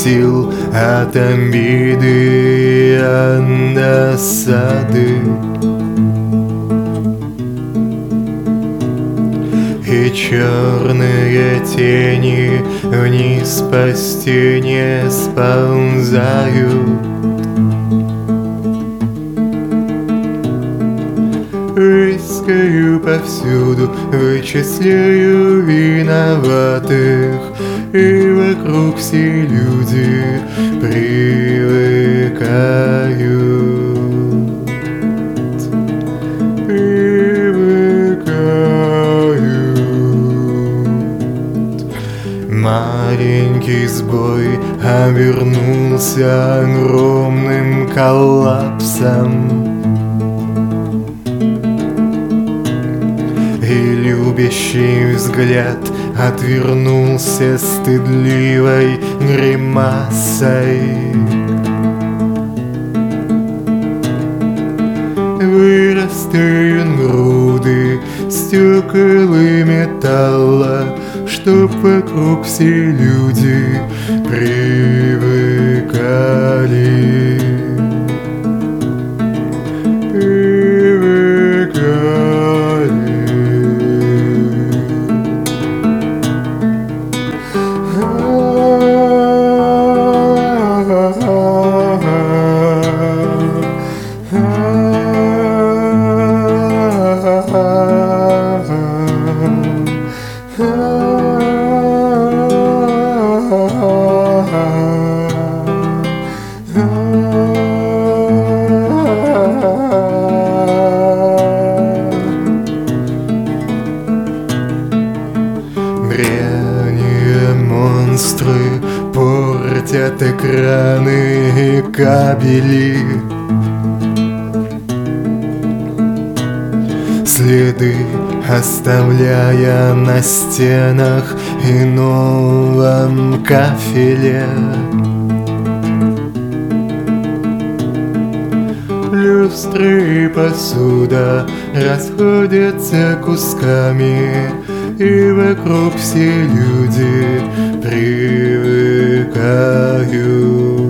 сил от обиды и от досады. И черные тени вниз по стене сползают. Рыскаю повсюду, вычисляю виноватых, и вокруг все люди привыкают. Маленький сбой обернулся огромным коллапсом, и любящий взгляд отвернулся стыдливой гримасой. Вырастают груды стекол и металла, чтоб вокруг все люди привыкали. Древние монстры портят экраны и кабели, следы оставляя на стенах и новом кафеле. Люстры и посуда расходятся кусками, и вокруг все люди привыкают.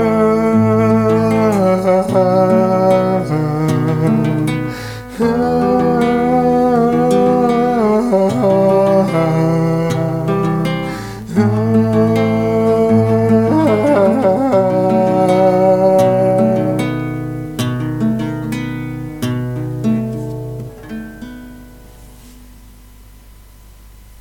Привыкают.